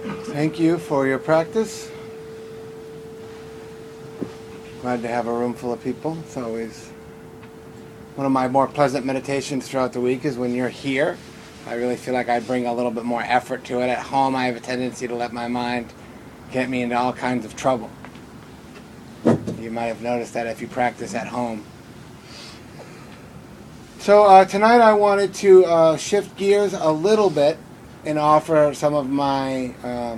Thank you for your practice. Glad to have a room full of people. It's always one of my more pleasant meditations throughout the week is when you're here. I really feel like I bring a little bit more effort to it. At home, I have a tendency to let my mind get me into all kinds of trouble. You might have noticed that if you practice at home. So tonight I wanted to shift gears a little bit and offer some of my,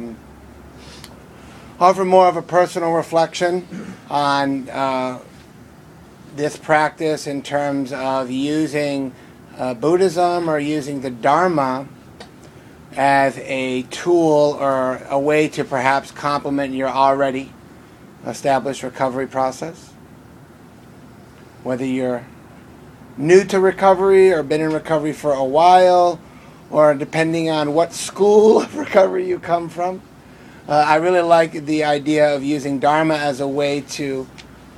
offer more of a personal reflection on this practice in terms of using Buddhism or using the Dharma as a tool or a way to perhaps complement your already established recovery process. Whether you're new to recovery or been in recovery for a while, or depending on what school of recovery you come from. I really like the idea of using Dharma as a way to,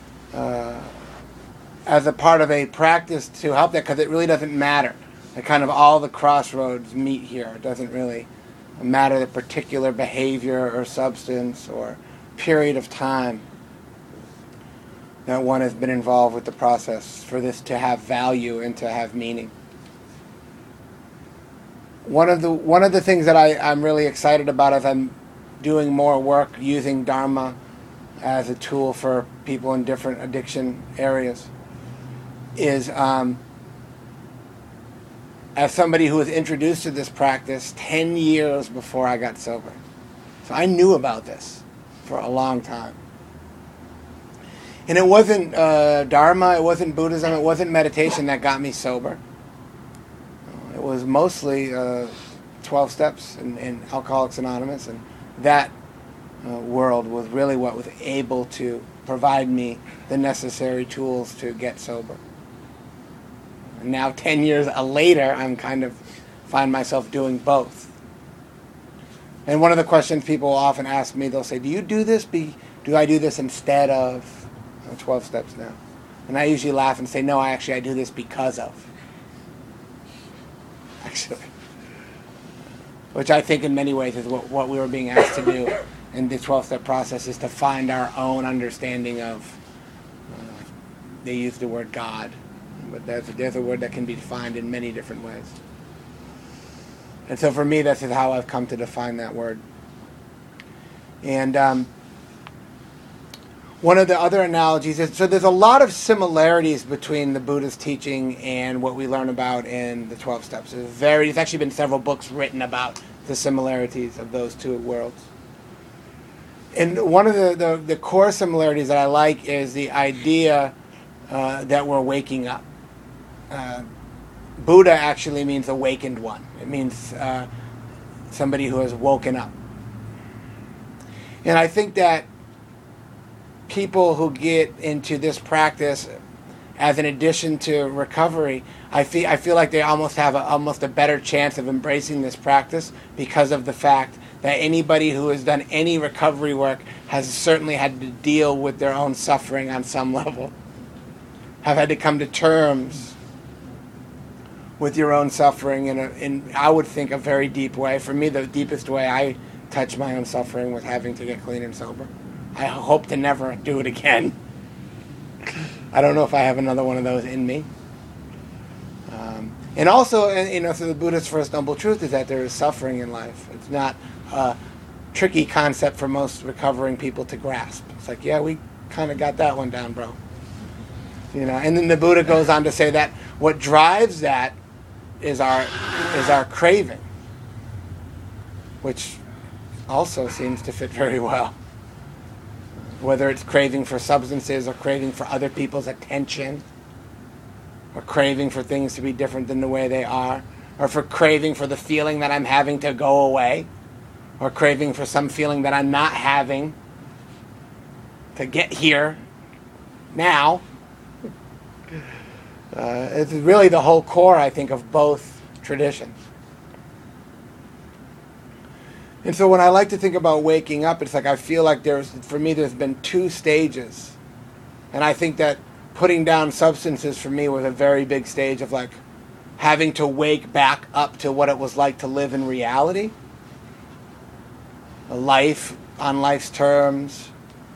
as a part of a practice to help that, because it really doesn't matter. It kind of all the crossroads meet here. It doesn't really matter the particular behavior or substance or period of time that one has been involved with the process for this to have value and to have meaning. One of the things that I'm really excited about as I'm doing more work using Dharma as a tool for people in different addiction areas is as somebody who was introduced to this practice 10 years before I got sober. So I knew about this for a long time. And it wasn't Dharma, it wasn't Buddhism, it wasn't meditation that got me sober. It was mostly 12 steps in Alcoholics Anonymous, and that world was really what was able to provide me the necessary tools to get sober. And now 10 years later, I'm kind of find myself doing both. And one of the questions people often ask me, they'll say, do you do this? Do I do this instead of 12 steps now? And I usually laugh and say, no, I do this because of. Actually. Which I think in many ways is what we were being asked to do in the 12-step process, is to find our own understanding of, they use the word God, but there's a word that can be defined in many different ways. And so for me, this is how I've come to define that word. And one of the other analogies is, so there's a lot of similarities between the Buddha's teaching and what we learn about in the 12 steps. There's actually been several books written about the similarities of those two worlds. And one of the core similarities that I like is the idea that we're waking up. Buddha actually means awakened one. It means somebody who has woken up. And I think that people who get into this practice as an addition to recovery, I feel like they almost have a better chance of embracing this practice because of the fact that anybody who has done any recovery work has certainly had to deal with their own suffering on some level, have had to come to terms with your own suffering in I would think, a very deep way. For me, the deepest way I touch my own suffering was having to get clean and sober. I hope to never do it again. I don't know if I have another one of those in me. And also, so the Buddha's first noble truth is that there is suffering in life. It's not a tricky concept for most recovering people to grasp. It's like, yeah, we kind of got that one down, bro. And then the Buddha goes on to say that what drives that is our craving, which also seems to fit very well. Whether it's craving for substances or craving for other people's attention, or craving for things to be different than the way they are, or for craving for the feeling that I'm having to go away, or craving for some feeling that I'm not having to get here now. It's really the whole core, I think, of both traditions. And so when I like to think about waking up, it's like I feel like there's been two stages. And I think that putting down substances for me was a very big stage of like having to wake back up to what it was like to live in reality. life on life's terms,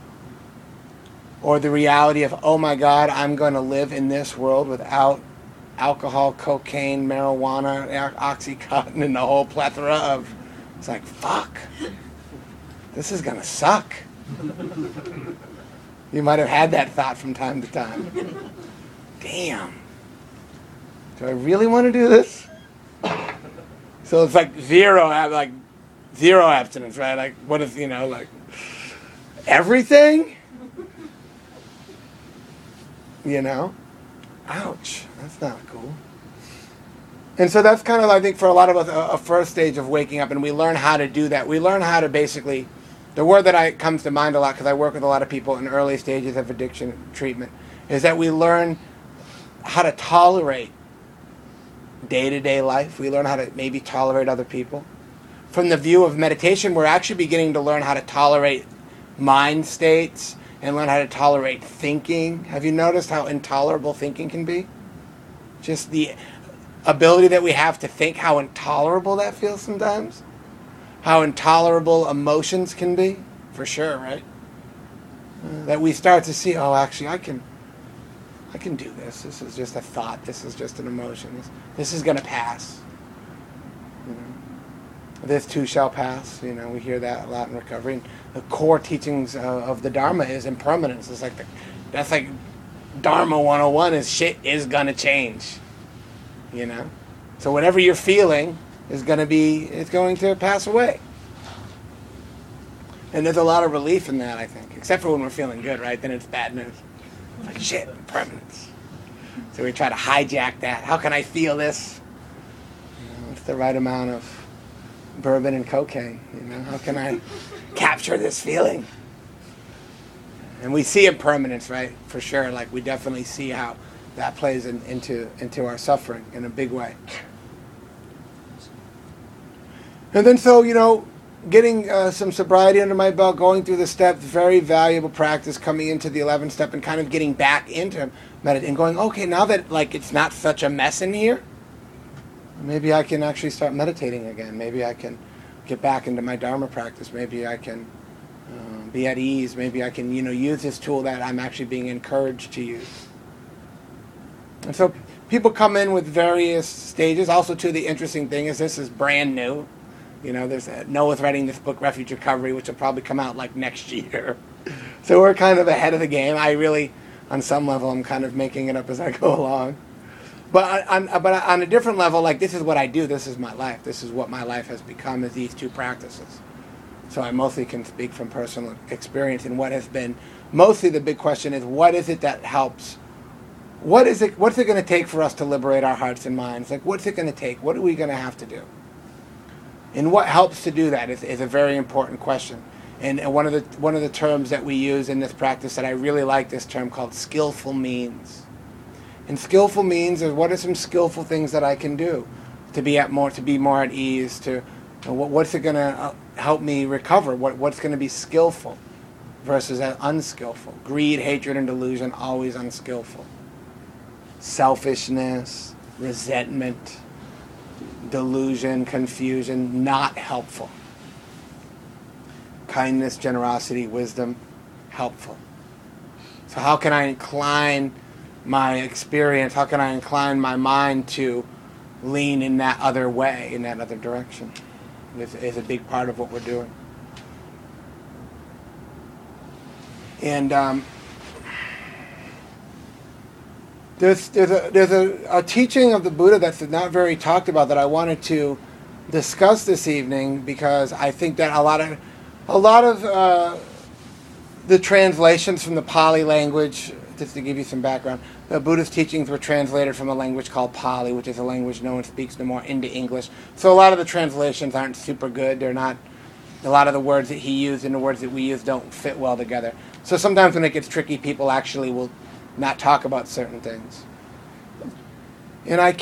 or the reality of, oh my God, I'm going to live in this world without alcohol, cocaine, marijuana, Oxycontin, and the whole plethora of, it's like, fuck, this is going to suck. You might have had that thought from time to time. Damn. Do I really want to do this? So it's like zero abstinence, right? Like, what if, like, everything? Ouch, that's not cool. And so that's kind of, I think, for a lot of us, a first stage of waking up, and we learn how to do that. We learn how to basically, the word that comes to mind a lot, because I work with a lot of people in early stages of addiction treatment, is that we learn how to tolerate day-to-day life. We learn how to maybe tolerate other people. From the view of meditation, we're actually beginning to learn how to tolerate mind states, and learn how to tolerate thinking. Have you noticed how intolerable thinking can be? Just the ability that we have to think, how intolerable that feels sometimes. How intolerable emotions can be, for sure, right? That we start to see, oh, actually, I can do this. This is just a thought. This is just an emotion. This is going to pass. This too shall pass. We hear that a lot in recovery. And the core teachings of the Dharma is impermanence. It's like that's like Dharma 101 is shit is gonna change. So whatever you're feeling is going to pass away. And there's a lot of relief in that, I think. Except for when we're feeling good, right? Then it's bad news. It's like shit, impermanence. So we try to hijack that. How can I feel this? What's the right amount of bourbon and cocaine? How can I capture this feeling? And we see impermanence, right? For sure. Like we definitely see how that plays into our suffering in a big way. And then getting some sobriety under my belt, going through the steps, very valuable practice, coming into the 11th step and kind of getting back into meditation and going, okay, now that it's not such a mess in here, maybe I can actually start meditating again. Maybe I can get back into my Dharma practice. Maybe I can be at ease. Maybe I can, use this tool that I'm actually being encouraged to use. And so people come in with various stages. Also, too, the interesting thing is this is brand new. There's Noah's writing this book, Refuge Recovery, which will probably come out like next year. So we're kind of ahead of the game. I really, on some level, I'm kind of making it up as I go along. But on a different level, like this is what I do. This is my life. This is what my life has become, is these two practices. So I mostly can speak from personal experience. And what has been mostly the big question is, what is it that helps? What's it going to take for us to liberate our hearts and minds? Like, what's it going to take? What are we going to have to do? And what helps to do that is a very important question. And one of the terms that we use in this practice that I really like, this term called skillful means. And skillful means is, what are some skillful things that I can do to be more at ease? What's it going to help me recover? What's going to be skillful versus unskillful? Greed, hatred, and delusion, always unskillful. Selfishness, resentment, delusion, confusion, not helpful. Kindness, generosity, wisdom, helpful. So how can I incline my experience, how can I incline my mind to lean in that other way, in that other direction? Is a big part of what we're doing. And there's a teaching of the Buddha that's not very talked about that I wanted to discuss this evening, because I think that a lot of the translations from the Pali language, just to give you some background, the Buddha's teachings were translated from a language called Pali, which is a language no one speaks no more, into English. So a lot of the translations aren't super good. They're not. A lot of the words that he used and the words that we use don't fit well together. So sometimes when it gets tricky, people actually will not talk about certain things. And I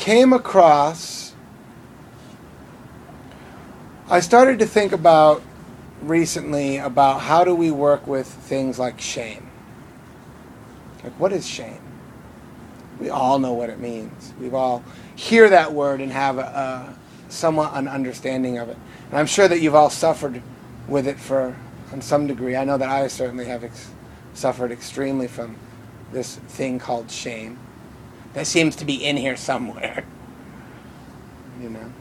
started to think about recently about how do we work with things like shame. Like, what is shame? We all know what it means. We've all hear that word and have somewhat an understanding of it. And I'm sure that you've all suffered with it on some degree. I know that I certainly have suffered extremely from this thing called shame that seems to be in here somewhere, you know.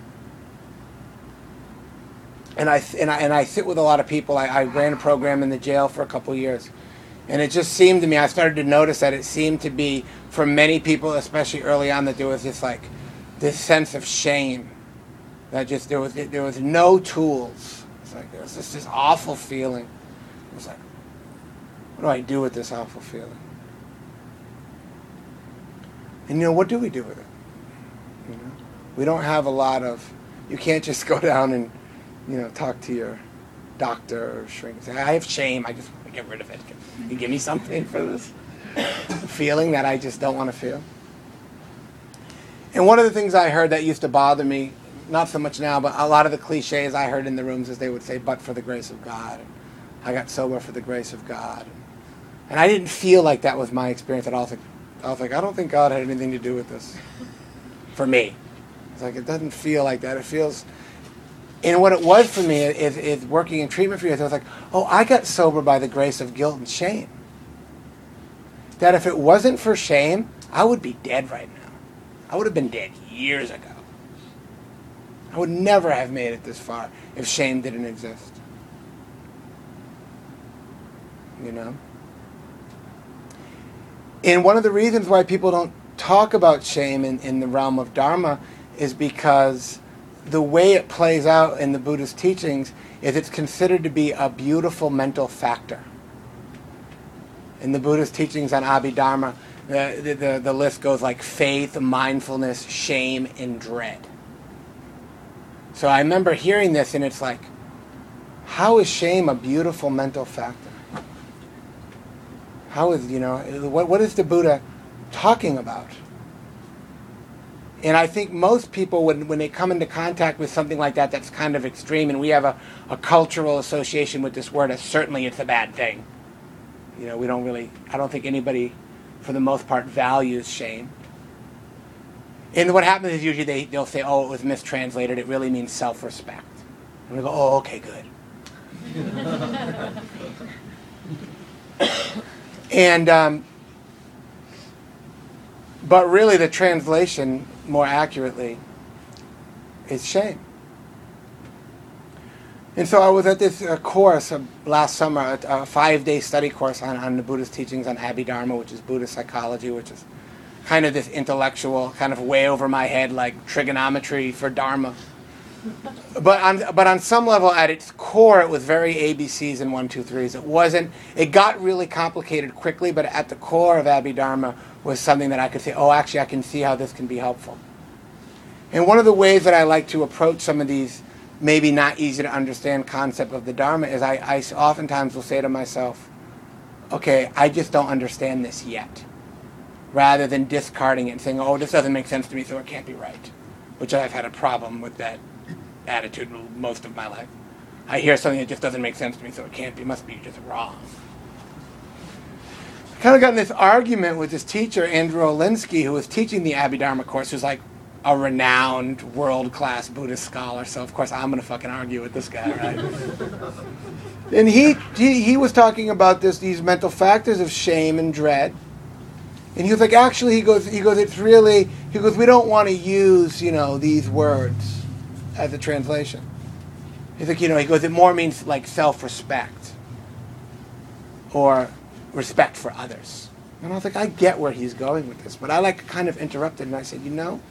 And I sit with a lot of people. I ran a program in the jail for a couple years, and it just seemed to me, I started to notice that it seemed to be, for many people, especially early on, that there was this sense of shame, that just there was no tools. It's like there was this awful feeling. It was like, what do I do with this awful feeling? And what do we do with it? We don't have a lot of. You can't just go down and talk to your doctor or shrink and say, I have shame, I just want to get rid of it. Can you give me something for this feeling that I just don't want to feel? And one of the things I heard that used to bother me, not so much now, but a lot of the cliches I heard in the rooms is they would say, but for the grace of God. And I got sober for the grace of God. And I didn't feel like that was my experience at all. I was like, I don't think God had anything to do with this. For me. It's like, it doesn't feel like that. It feels... And what it was for me is working in treatment for years. I was like, oh, I got sober by the grace of guilt and shame. That if it wasn't for shame, I would be dead right now. I would have been dead years ago. I would never have made it this far if shame didn't exist. And one of the reasons why people don't talk about shame in the realm of Dharma is because the way it plays out in the Buddhist teachings is it's considered to be a beautiful mental factor. In the Buddhist teachings on Abhidharma, the list goes like faith, mindfulness, shame, and dread. So I remember hearing this, and it's like, how is shame a beautiful mental factor? How is, what is the Buddha talking about? And I think most people, when they come into contact with something like that that's kind of extreme, and we have a cultural association with this word as certainly it's a bad thing. We don't really, I don't think anybody, for the most part, values shame. And what happens is usually they'll say, oh, it was mistranslated, it really means self-respect. And we go, oh, okay, good. And, but really the translation, more accurately, is shame. And so I was at this course last summer, a 5-day study course on the Buddhist teachings on Abhidharma, which is Buddhist psychology, which is kind of this intellectual, kind of way over my head, like trigonometry for Dharma. But on some level, at its core, it was very ABCs and 1, 2, 3s. It got really complicated quickly, but at the core of Abhidharma was something that I could say, oh, actually, I can see how this can be helpful. And one of the ways that I like to approach some of these maybe not easy to understand concept of the Dharma is I oftentimes will say to myself, okay, I just don't understand this yet, rather than discarding it and saying, oh, this doesn't make sense to me, so it can't be right, which I've had a problem with that attitude most of my life. I hear something that just doesn't make sense to me, so it must be just wrong. I kind of got in this argument with this teacher, Andrew Olinsky, who was teaching the Abhidharma course, who's like a renowned world-class Buddhist scholar, so of course I'm going to fucking argue with this guy, right? And he was talking about these mental factors of shame and dread. And he was like, actually, he goes, we don't want to use, these words as a translation. He's like, it more means like self-respect or respect for others. And I was like, I get where he's going with this, but I kind of interrupted and I said,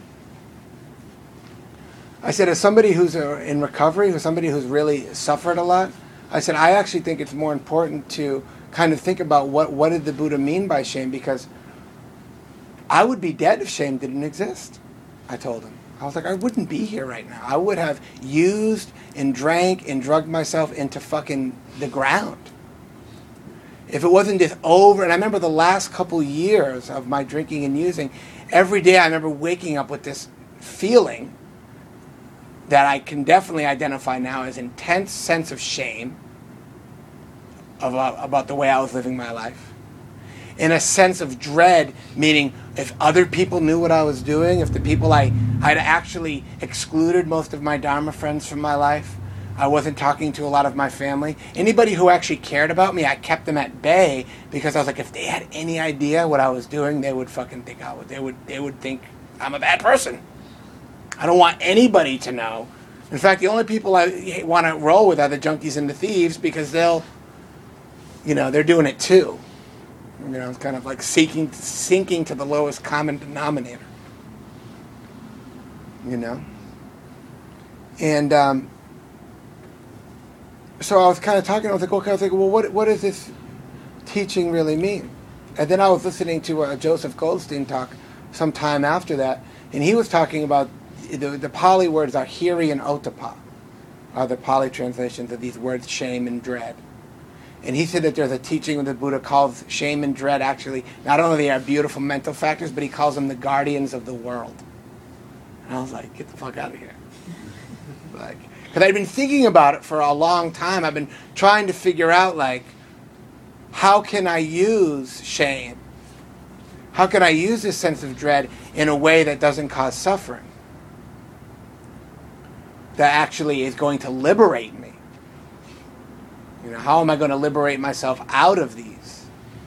I said, as somebody who's in recovery, as somebody who's really suffered a lot, I said, I actually think it's more important to kind of think about what did the Buddha mean by shame, because I would be dead if shame didn't exist, I told him. I was like, I wouldn't be here right now. I would have used and drank and drugged myself into fucking the ground. If it wasn't just over, and I remember the last couple years of my drinking and using, every day I remember waking up with this feeling that I can definitely identify now as intense sense of shame about the way I was living my life. And a sense of dread, meaning if other people knew what I was doing, if the people I'd actually excluded most of my Dharma friends from my life, I wasn't talking to a lot of my family. Anybody who actually cared about me, I kept them at bay because I was like, if they had any idea what I was doing, they would fucking think they would think I'm a bad person. I don't want anybody to know. In fact, the only people I want to roll with are the junkies and the thieves because they're doing it too. It's kind of like sinking to the lowest common denominator. And so I was kind of talking. I was like, well, what does this teaching really mean? And then I was listening to Joseph Goldstein talk some time after that, and he was talking about the Pali words are hiri and otapa, are the Pali translations of these words shame and dread. And he said that there's a teaching where the Buddha calls shame and dread actually, not only they are beautiful mental factors, but he calls them the guardians of the world. And I was like, get the fuck out of here. Because I'd been thinking about it for a long time. I've been trying to figure out, how can I use shame? How can I use this sense of dread in a way that doesn't cause suffering? That actually is going to liberate me. How am I going to liberate myself out of these?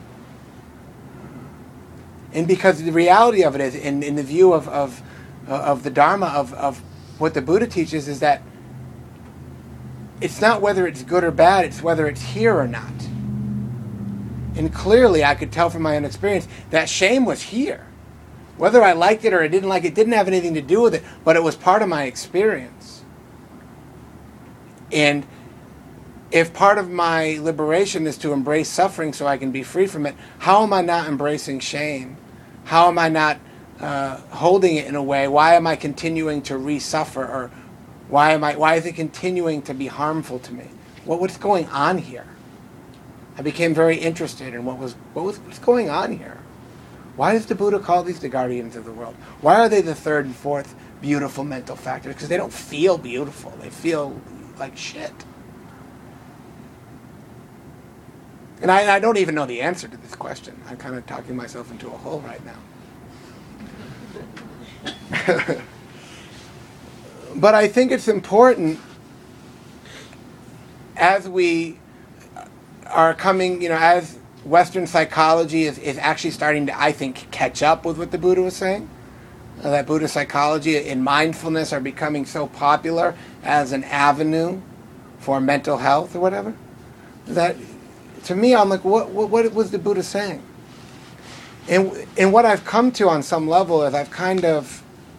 And because the reality of it is, in the view of the Dharma, of what the Buddha teaches, is that it's not whether it's good or bad, it's whether it's here or not. And clearly I could tell from my own experience that shame was here. Whether I liked it or I didn't like it didn't have anything to do with it, but it was part of my experience. And if part of my liberation is to embrace suffering so I can be free from it, how am I not embracing shame? How am I not holding it in a way? Why am I continuing to re-suffer? Or why is it continuing to be harmful to me? What's going on here? I became very interested in what's going on here. Why does the Buddha call these the guardians of the world? Why are they the third and fourth beautiful mental factors? Because they don't feel beautiful. They feel like shit. And I don't even know the answer to this question. I'm kind of talking myself into a hole right now. But I think it's important as we are coming, as Western psychology is actually starting to, I think, catch up with what the Buddha was saying. That Buddhist psychology and mindfulness are becoming so popular as an avenue for mental health or whatever. That, to me, I'm like, what was the Buddha saying? And what I've come to on some level is I've kind of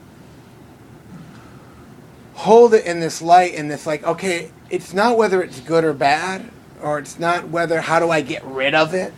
hold it in this light, in this okay, it's not whether it's good or bad, or it's not whether how do I get rid of it.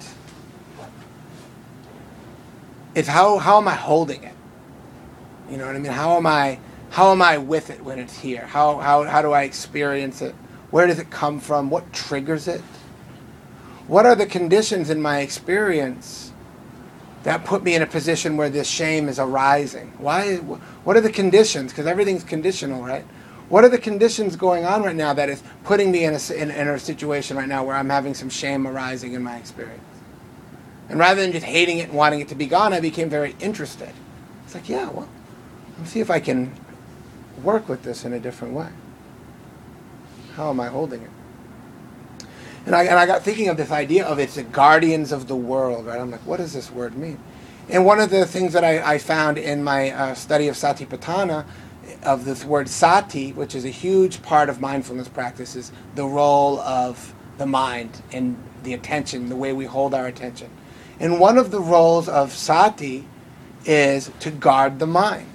It's how am I holding it? You know what I mean? How am I with it when it's here? How do I experience it? Where does it come from? What triggers it? What are the conditions in my experience that put me in a position where this shame is arising? What are the conditions? Because everything's conditional, right? What are the conditions going on right now that is putting me in a situation right now where I'm having some shame arising in my experience? And rather than just hating it and wanting it to be gone, I became very interested. It's like, yeah, well, let's see if I can work with this in a different way. How am I holding it? And I got thinking of this idea of it's the guardians of the world, right? I'm like, what does this word mean? And one of the things that I found in my study of Satipatthana, of this word sati, which is a huge part of mindfulness practice, is the role of the mind and the attention, the way we hold our attention. And one of the roles of sati is to guard the mind.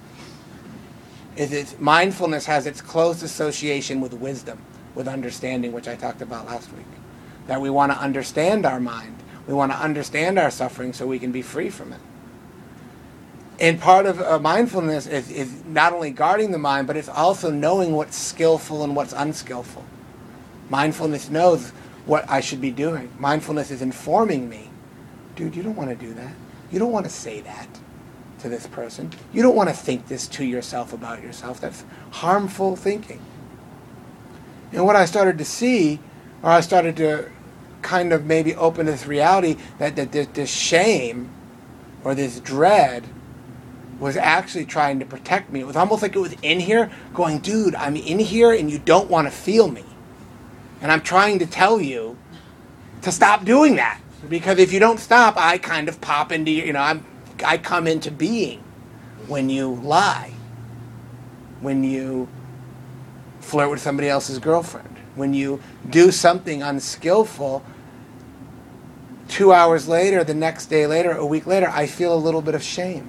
Mindfulness has its close association with wisdom, with understanding, which I talked about last week. That we want to understand our mind. We want to understand our suffering so we can be free from it. And part of mindfulness is not only guarding the mind, but it's also knowing what's skillful and what's unskillful. Mindfulness knows what I should be doing. Mindfulness is informing me. Dude, you don't want to do that. You don't want to say that to this person. You don't want to think this to yourself about yourself. That's harmful thinking. And what I started to see, or I started to kind of maybe open this reality that this shame or this dread was actually trying to protect me. It was almost like it was in here going, dude, I'm in here and you don't want to feel me. And I'm trying to tell you to stop doing that. Because if you don't stop, I kind of pop into, I come into being when you lie, when you flirt with somebody else's girlfriend, when you do something unskillful. 2 hours later, the next day later, a week later, I feel a little bit of shame.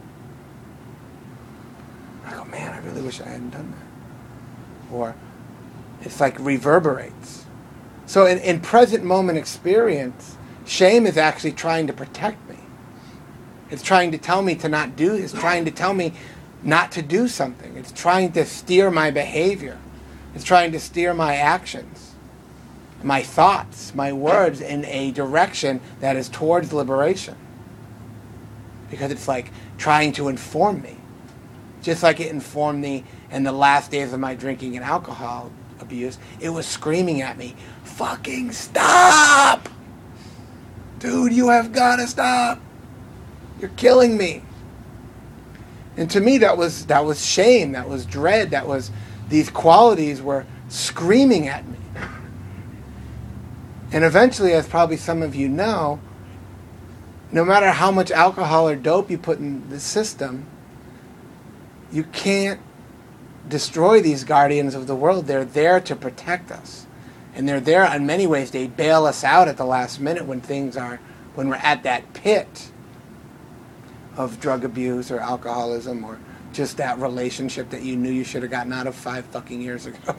I go, man, I really wish I hadn't done that. Or it's like reverberates. So in present moment experience, shame is actually trying to protect me. It's trying to tell me to not do, it's trying to tell me not to do something. It's trying to steer my behavior. It's trying to steer my actions, my thoughts, my words in a direction that is towards liberation. Because it's like trying to inform me. Just like it informed me in the last days of my drinking and alcohol abuse, it was screaming at me, fucking stop! Dude, you have got to stop. You're killing me. And to me, that was shame, that was dread, that was these qualities were screaming at me. And eventually, as probably some of you know, no matter how much alcohol or dope you put in the system, you can't destroy these guardians of the world. They're there to protect us. And they're there, in many ways, they bail us out at the last minute when we're at that pit of drug abuse or alcoholism or just that relationship that you knew you should have gotten out of 5 fucking years ago.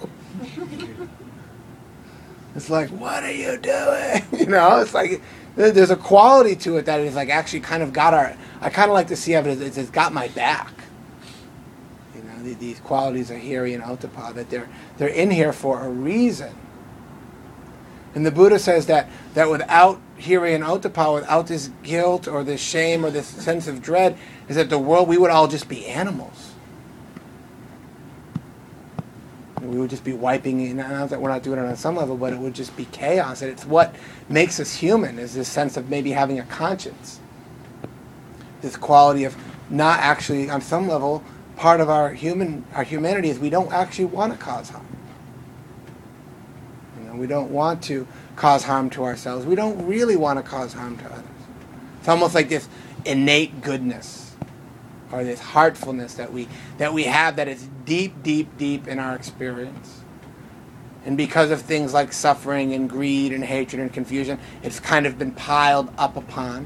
It's like, what are you doing? It's like, there's a quality to it that is like actually kind of got I kind of like to see it as it's got my back. These qualities are Hiri and Ottappa, that they're in here for a reason. And the Buddha says that without Hiri and Ottappa, without this guilt or this shame or this sense of dread, is that the world, we would all just be animals. We would just be wiping, not that we're not doing it on some level, but it would just be chaos. And it's what makes us human, is this sense of maybe having a conscience. This quality of not actually, on some level, part of our humanity is we don't actually want to cause harm. We don't want to cause harm to ourselves. We don't really want to cause harm to others. It's almost like this innate goodness or this heartfulness that we have that is deep, deep, deep in our experience. And because of things like suffering and greed and hatred and confusion, it's kind of been piled up upon.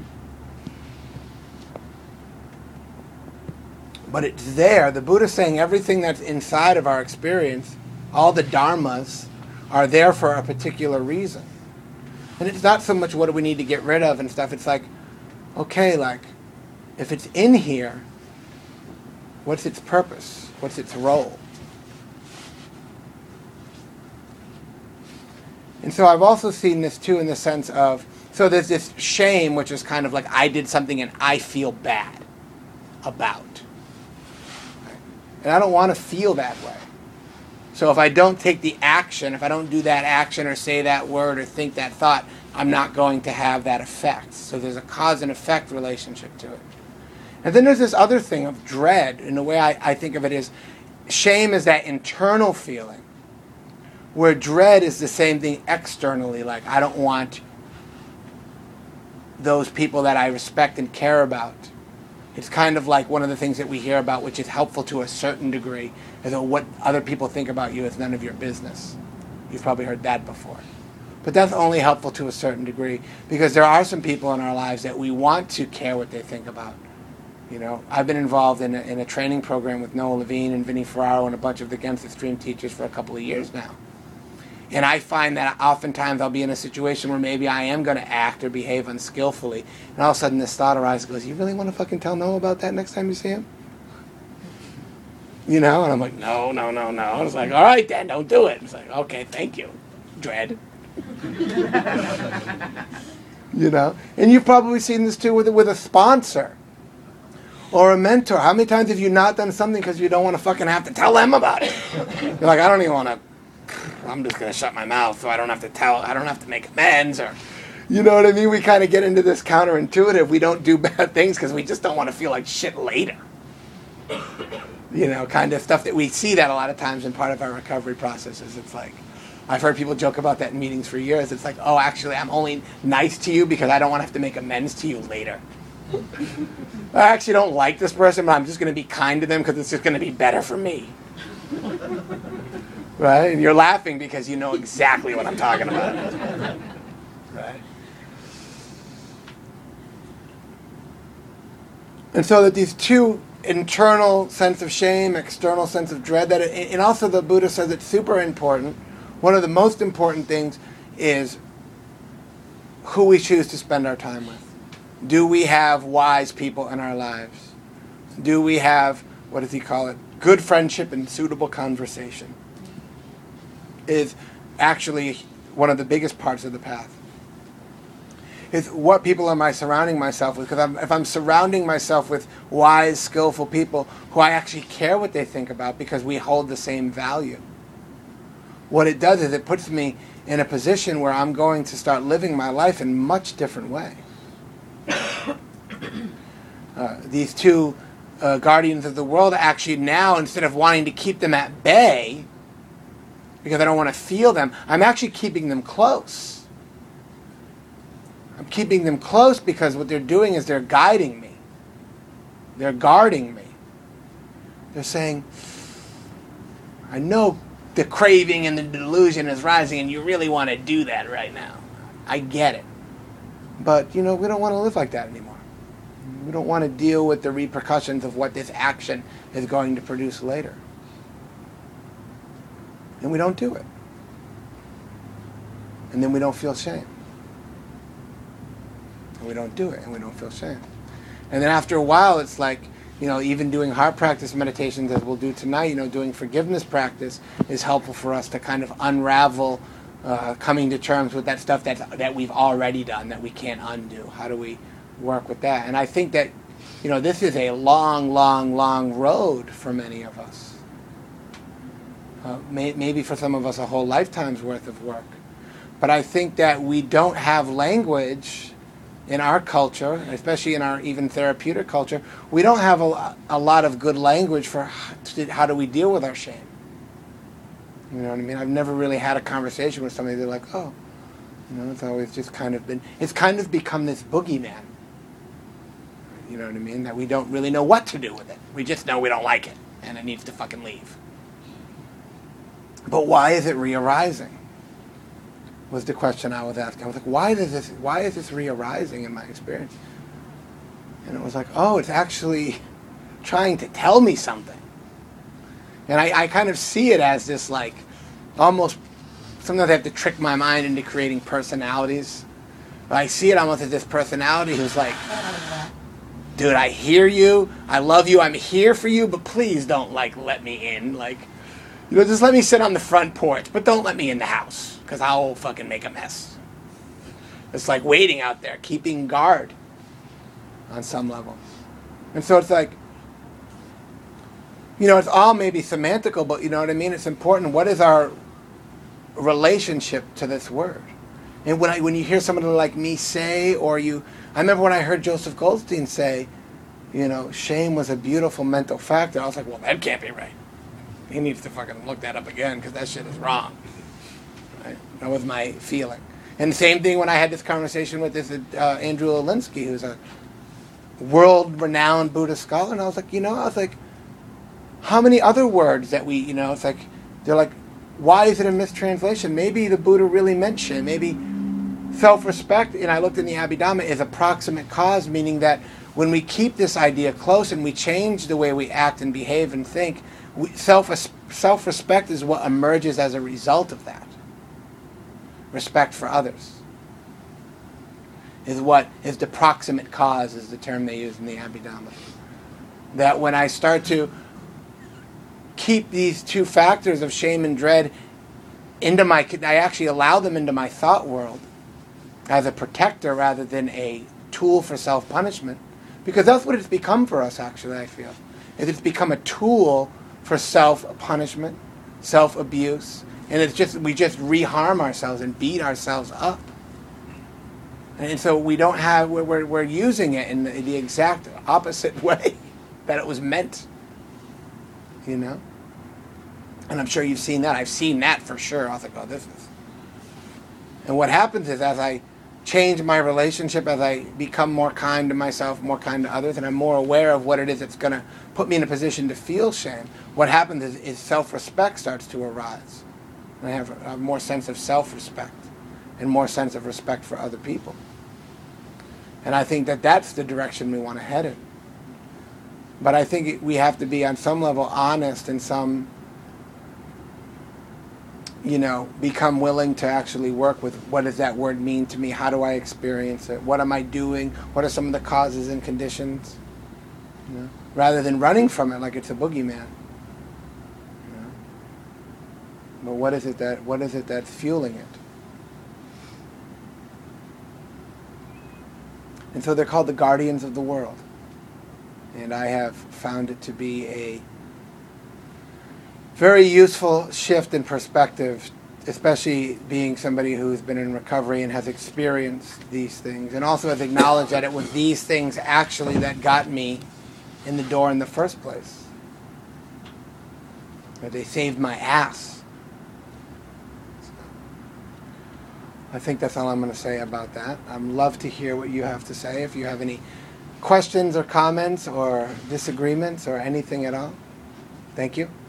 But it's there. The Buddha's saying everything that's inside of our experience, all the dharmas, are there for a particular reason. And it's not so much what do we need to get rid of and stuff. It's like, okay, like, if it's in here, what's its purpose? What's its role? And so I've also seen this too in the sense of, so there's this shame, which is kind of like I did something and I feel bad about. And I don't want to feel that way. So if I don't take the action, if I don't do that action or say that word or think that thought, I'm not going to have that effect. So there's a cause and effect relationship to it. And then there's this other thing of dread. And the way I think of it is, shame is that internal feeling, where dread is the same thing externally. Like, I don't want those people that I respect and care about. It's kind of like one of the things that we hear about, which is helpful to a certain degree, is that what other people think about you is none of your business. You've probably heard that before. But that's only helpful to a certain degree, because there are some people in our lives that we want to care what they think about. I've been involved in a training program with Noah Levine and Vinnie Ferraro and a bunch of the Against Extreme teachers for a couple of years now. And I find that oftentimes I'll be in a situation where maybe I am going to act or behave unskillfully. And all of a sudden this thought arises and goes, you really want to fucking tell Noah about that next time you see him? And I'm like, no. I was like, all right then, don't do it. It's like, okay, thank you, dread. And you've probably seen this too with a sponsor or a mentor. How many times have you not done something because you don't want to fucking have to tell them about it? You're like, I don't even want to. I'm just going to shut my mouth so I don't have to make amends, or, you know what I mean? We kind of get into this counterintuitive. We don't do bad things because we just don't want to feel like shit later. Kind of stuff that we see that a lot of times in part of our recovery processes. It's like, I've heard people joke about that in meetings for years. It's like, oh, actually, I'm only nice to you because I don't want to have to make amends to you later. I actually don't like this person, but I'm just going to be kind to them because it's just going to be better for me. Right? And you're laughing because you know exactly what I'm talking about. Right? And so that these two internal sense of shame, external sense of dread, and also the Buddha says it's super important. One of the most important things is who we choose to spend our time with. Do we have wise people in our lives? Do we have, what does he call it, good friendship and suitable conversation? Is actually one of the biggest parts of the path. Is what people am I surrounding myself with? Because if I'm surrounding myself with wise, skillful people who I actually care what they think about because we hold the same value, what it does is it puts me in a position where I'm going to start living my life in a much different way. These two guardians of the world actually now, instead of wanting to keep them at bay because I don't want to feel them, I'm actually keeping them close. I'm keeping them close because what they're doing is they're guiding me. They're guarding me. They're saying, I know the craving and the delusion is rising and you really want to do that right now. I get it. But, we don't want to live like that anymore. We don't want to deal with the repercussions of what this action is going to produce later. And we don't do it. And then we don't feel shame. And we don't do it, and we don't feel shame. And then after a while, it's like, even doing heart practice meditations, as we'll do tonight, doing forgiveness practice is helpful for us to kind of unravel coming to terms with that stuff that we've already done, that we can't undo. How do we work with that? And I think that, this is a long, long, long road for many of us. Maybe for some of us a whole lifetime's worth of work. But I think that we don't have language in our culture, especially in our even therapeutic culture. We don't have a lot of good language for how do we deal with our shame. You know what I mean? I've never really had a conversation with somebody that's like, oh, it's always just it's kind of become this boogeyman. You know what I mean? That we don't really know what to do with it. We just know we don't like it, and it needs to fucking leave. But why is it re-arising? Was the question I was asking. I was like, why is this re-arising in my experience? And it was like, oh, it's actually trying to tell me something. And I kind of see it as this, like, almost, sometimes I have to trick my mind into creating personalities. But I see it almost as this personality who's like, dude, I hear you, I love you, I'm here for you, but please don't, let me in. Just let me sit on the front porch, but don't let me in the house, because I'll fucking make a mess. It's like waiting out there, keeping guard on some level. And so it's like, it's all maybe semantical, but you know what I mean? It's important. What is our relationship to this word? And when you hear somebody like me say, I remember when I heard Joseph Goldstein say, shame was a beautiful mental factor. I was like, well, that can't be right. He needs to fucking look that up again because that shit is wrong. Right? That was my feeling. And the same thing when I had this conversation with this Andrew Olinsky, who's a world-renowned Buddhist scholar, and I was like, how many other words that we, it's like, they're like, why is it a mistranslation? Maybe the Buddha really meant shame. Maybe self-respect, and I looked in the Abhidhamma, is a proximate cause, meaning that when we keep this idea close and we change the way we act and behave and think, self-respect is what emerges as a result of that. Respect for others is what is the proximate cause, is the term they use in the Abhidhamma. That when I start to keep these two factors of shame and dread I actually allow them into my thought world as a protector rather than a tool for self-punishment. Because that's what it's become for us, actually, I feel. It's become a tool for self-punishment, self-abuse, and we just reharm ourselves and beat ourselves up. And so we're using it in the exact opposite way that it was meant you know? And I'm sure you've seen that. I've seen that for sure. I was like, oh, this is... And what happens is as I change my relationship, as I become more kind to myself, more kind to others, and I'm more aware of what it is that's going to put me in a position to feel shame, what happens is self-respect starts to arise. And I have a more sense of self-respect and more sense of respect for other people. And I think that that's the direction we want to head in. But I think we have to be on some level honest and some, become willing to actually work with what does that word mean to me? How do I experience it? What am I doing? What are some of the causes and conditions? Rather than running from it like it's a boogeyman. But what is it that's fueling it? And so they're called the guardians of the world. And I have found it to be a very useful shift in perspective, especially being somebody who's been in recovery and has experienced these things, and also has acknowledged that it was these things actually that got me in the door in the first place. That they saved my ass. I think that's all I'm going to say about that. I'd love to hear what you have to say. If you have any questions or comments or disagreements or anything at all. Thank you.